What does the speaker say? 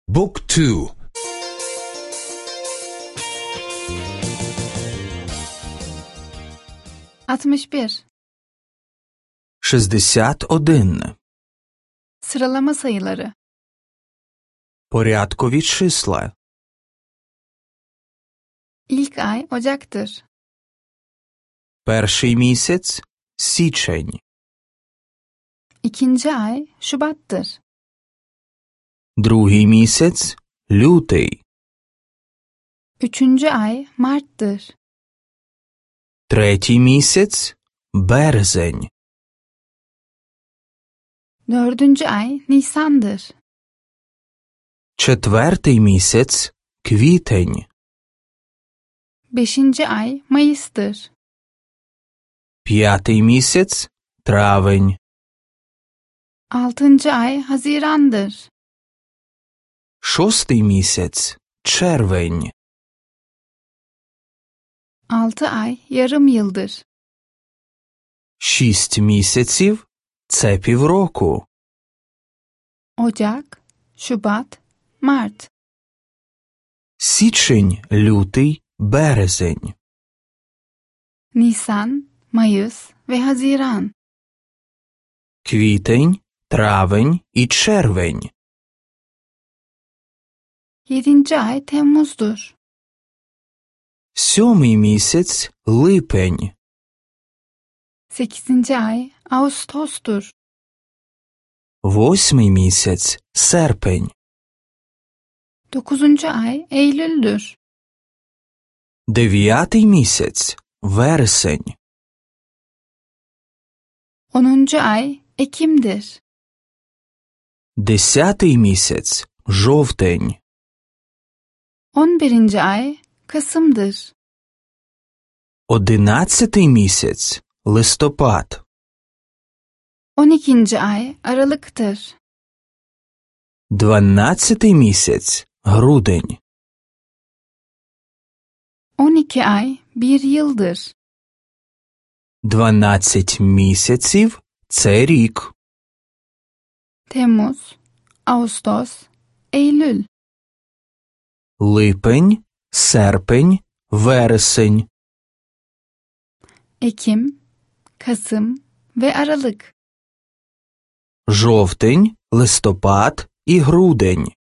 Book 2. 61. 61. Sıralama sayıları. Порядкові числа. İlk ay Ocak'tır. Перший місяць – січень. İkinci ay Şubat'tır. Другий місяць – лютий. Üçüncü ay Mart'tır. Третій місяць – березень. Dördüncü ay Nisan'dır. Четвертий місяць – квітень. Beşinci ay Mayıs'tır. П'ятий місяць – травень. Altıncı ay Haziran'dır. Шостий місяць – червень. 6 ay yarım yıldır. 6 місяців – це півроку. Ocak, Şubat, Mart. Січень, лютий, березень. Nisan, Mayıs ve Haziran. Квітень, травень і червень. 7. ay Temmuz'dur. Сьомий місяць – липень. 8. ay Ağustos'tur. Восьмий місяць – серпень. 9. ay Eylül'dür. Дев'ятий місяць – вересень. 10. ay Ekim'dir. Десятий місяць – жовтень. 11. ay Kasım'dır. Одинадцятий місяць – листопад. 12. ay Aralık'tır. Дванадцятий місяць – грудень. 12 ay bir yıldır. 12 місяців – це рік. Temmuz, Ağustos, Eylül. Липень, серпень, вересень. Ekim, Kasım ve Aralık. Жовтень, листопад і грудень.